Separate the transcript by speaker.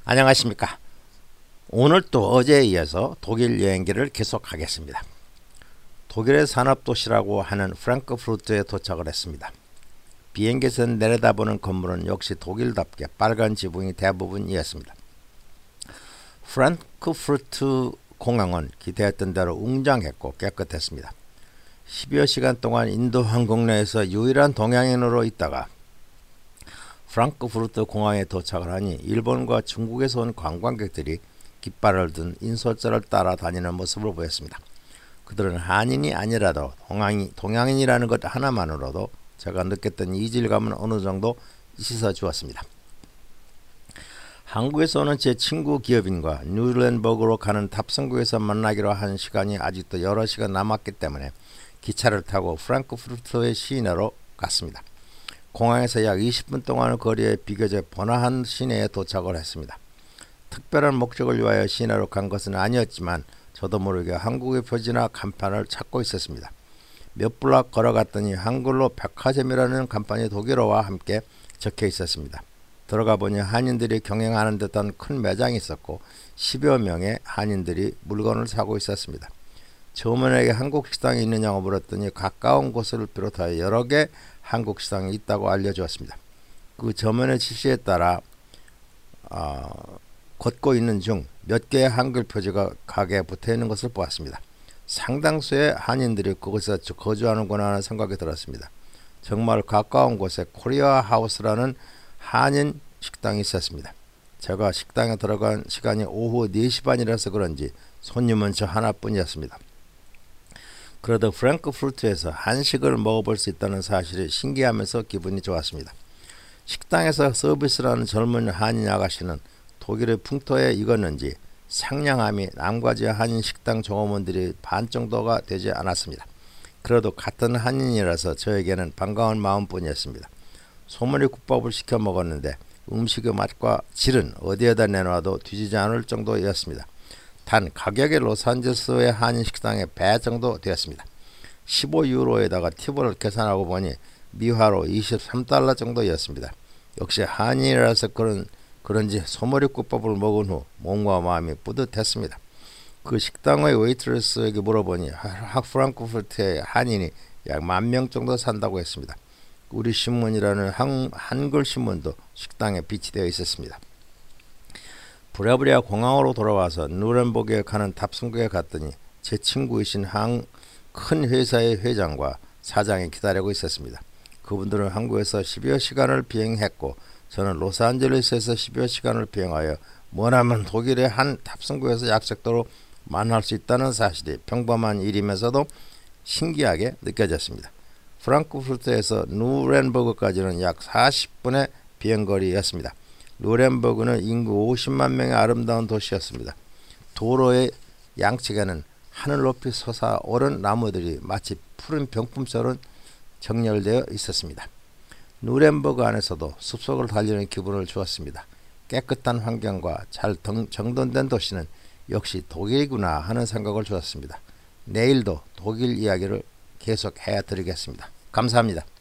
Speaker 1: 안녕하십니까. 오늘 또 어제에 이어서 독일 여행기를 계속하겠습니다. 독일의 산업도시라고 하는 프랑크푸르트에 도착을 했습니다. 비행기에서 내려다보는 건물은 역시 독일답게 빨간 지붕이 대부분이었습니다. 프랑크푸르트 공항은 기대했던 대로 웅장했고 깨끗했습니다. 10여 시간 동안 인도 항공 내에서 유일한 동양인으로 있다가 프랑크푸르트 공항에 도착을 하니 일본과 중국에서 온 관광객들이 깃발을 든 인솔자를 따라다니는 모습을 보였습니다. 그들은 한인이 아니라도 동양인이라는 것 하나만으로도 제가 느꼈던 이질감은 어느 정도 씻어 주었습니다. 한국에서 오는 제 친구 기업인과 뉴렌버그로 가는 탑승구에서 만나기로 한 시간이 아직도 여러 시간 남았기 때문에 기차를 타고 프랑크푸르트의 시내로 갔습니다. 공항에서 약 20분 동안 거리에 비교적 번화한 시내에 도착을 했습니다. 특별한 목적을 위하여 시내로 간 것은 아니었지만 저도 모르게 한국의 표지나 간판을 찾고 있었습니다. 몇 블락 걸어갔더니 한글로 백화점이라는 간판이 독일어와 함께 적혀 있었습니다. 들어가 보니 한인들이 경영하는 듯한 큰 매장이 있었고 10여 명의 한인들이 물건을 사고 있었습니다. 점원에게 한국 식당이 있느냐고 물었더니 가까운 곳을 비롯하여 여러 개 한국 식당이 있다고 알려주었습니다. 그 점원의 지시에 따라 걷고 있는 중 몇 개의 한글 표지가 가게에 붙어 있는 것을 보았습니다. 상당수의 한인들이 그곳에 거주하는구나 하는 생각이 들었습니다. 정말 가까운 곳에 코리아 하우스라는 한인 식당이 있었습니다. 제가 식당에 들어간 시간이 오후 4시 반이라서 그런지 손님은 저 하나뿐이었습니다. 그래도 프랑크푸르트에서 한식을 먹어볼 수 있다는 사실이 신기하면서 기분이 좋았습니다. 식당에서 서비스를 하는 젊은 한인 아가씨는 독일의 풍토에 익었는지 상냥함이 남과지의 한인 식당 종업원들이 반 정도가 되지 않았습니다. 그래도 같은 한인이라서 저에게는 반가운 마음뿐이었습니다. 소머리 국밥을 시켜 먹었는데 음식의 맛과 질은 어디에다 내놔도 뒤지지 않을 정도였습니다. 단 가격의 로스앤젤레스의 한인 식당의 배 정도 되었습니다. 15유로에다가 팁을 계산하고 보니 미화로 23달러 정도였습니다. 역시 한인이라서 그런지 소머리국밥을 먹은 후 몸과 마음이 뿌듯했습니다. 그 식당의 웨이트레스에게 물어보니 프랑크푸르트의 한인이 약 10,000명 정도 산다고 했습니다. 우리 신문이라는 한글 신문도 식당에 비치되어 있었습니다. 부랴부랴 공항으로 돌아와서 누렌버그에 가는 탑승구에 갔더니 제 친구이신 큰 회사의 회장과 사장이 기다리고 있었습니다. 그분들은 한국에서 10여 시간을 비행했고 저는 로스앤젤레스에서 10여 시간을 비행하여 머나먼 독일의 한 탑승구에서 약속대로 만날 수 있다는 사실이 평범한 일이면서도 신기하게 느껴졌습니다. 프랑크푸르트에서 누렌버그까지는 약 40분의 비행거리였습니다. 누렌버그는 인구 50만 명의 아름다운 도시였습니다. 도로의 양측에는 하늘 높이 솟아오른 나무들이 마치 푸른 병풍처럼 정렬되어 있었습니다. 누렌버그 안에서도 숲속을 달리는 기분을 주었습니다. 깨끗한 환경과 잘 정돈된 도시는 역시 독일이구나 하는 생각을 주었습니다. 내일도 독일 이야기를 계속 해드리겠습니다. 감사합니다.